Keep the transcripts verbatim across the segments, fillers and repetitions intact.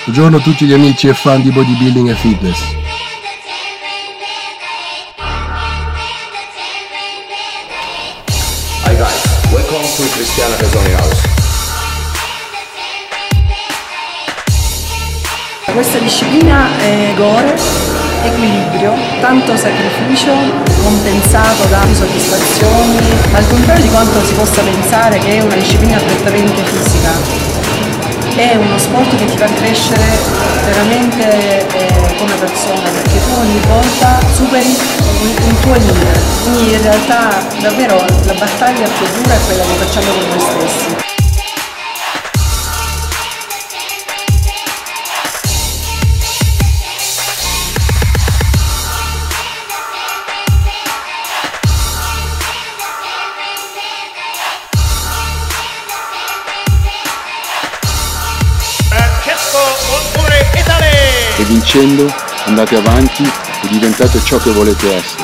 Buongiorno a tutti gli amici e fan di bodybuilding e fitness. Hi guys, welcome to Cristiana Casoni House. Questa disciplina è gore, equilibrio, tanto sacrificio compensato da soddisfazioni, al contrario di quanto si possa pensare che è una disciplina prettamente fisica. È uno sport che ti fa crescere veramente eh, come persona, perché tu ogni volta superi un, un tuo limite. Quindi in realtà davvero la battaglia più dura è quella che facciamo con noi stessi. E vincendo andate avanti e diventate ciò che volete essere.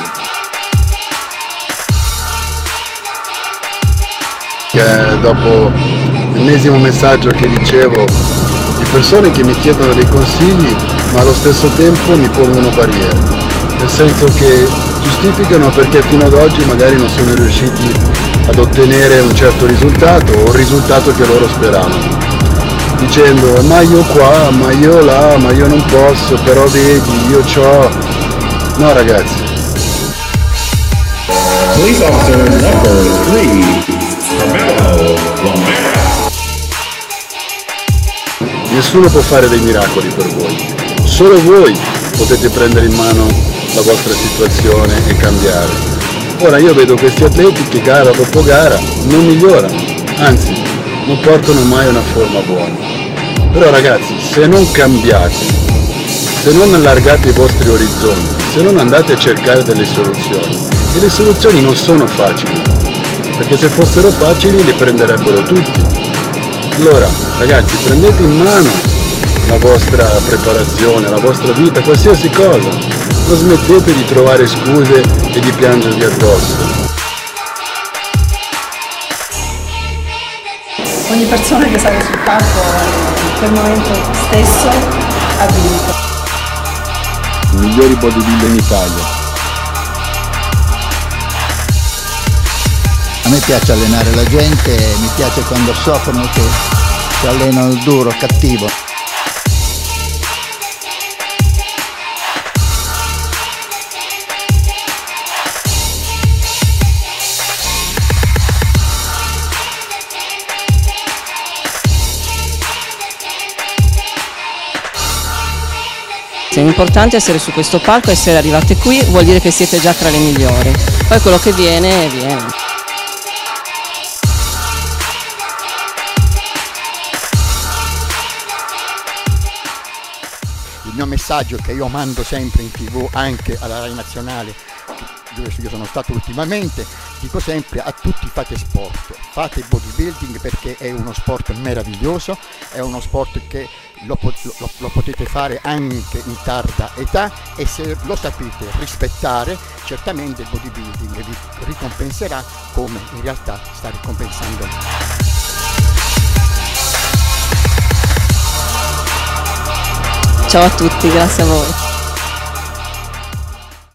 Che dopo l'ennesimo messaggio che ricevo di persone che mi chiedono dei consigli ma allo stesso tempo mi pongono barriere, nel senso che giustificano perché fino ad oggi magari non sono riusciti ad ottenere un certo risultato o il risultato che loro speravano, dicendo ma io qua, ma io là, ma io non posso, però vedi, io c'ho. No ragazzi. Police officer number three, Carmelo Romero. Nessuno può fare dei miracoli per voi, solo voi potete prendere in mano la vostra situazione e cambiare. Ora io vedo questi atleti che gara dopo gara non migliorano, anzi non portano mai una forma buona. Però ragazzi, se non cambiate, se non allargate i vostri orizzonti, se non andate a cercare delle soluzioni, e le soluzioni non sono facili, perché se fossero facili le prenderebbero tutti. Allora ragazzi, prendete in mano la vostra preparazione, la vostra vita, qualsiasi cosa, non smettete di trovare scuse e di piangervi addosso. Ogni persona che sale sul palco in quel momento stesso ha vinto. I migliori bodybuilder in Italia. A me piace allenare la gente, mi piace quando soffrono che si allenano duro, cattivo. È importante essere su questo palco, essere arrivate qui vuol dire che siete già tra le migliori, poi quello che viene, viene. Il mio messaggio che io mando sempre in tv, anche alla Rai Nazionale, dove io sono stato ultimamente, dico sempre a tutti: fate sport, fate bodybuilding, perché è uno sport meraviglioso, è uno sport che lo, lo, lo potete fare anche in tarda età, e se lo sapete rispettare certamente il bodybuilding vi ricompenserà, come in realtà sta ricompensando. Ciao a tutti, grazie a voi.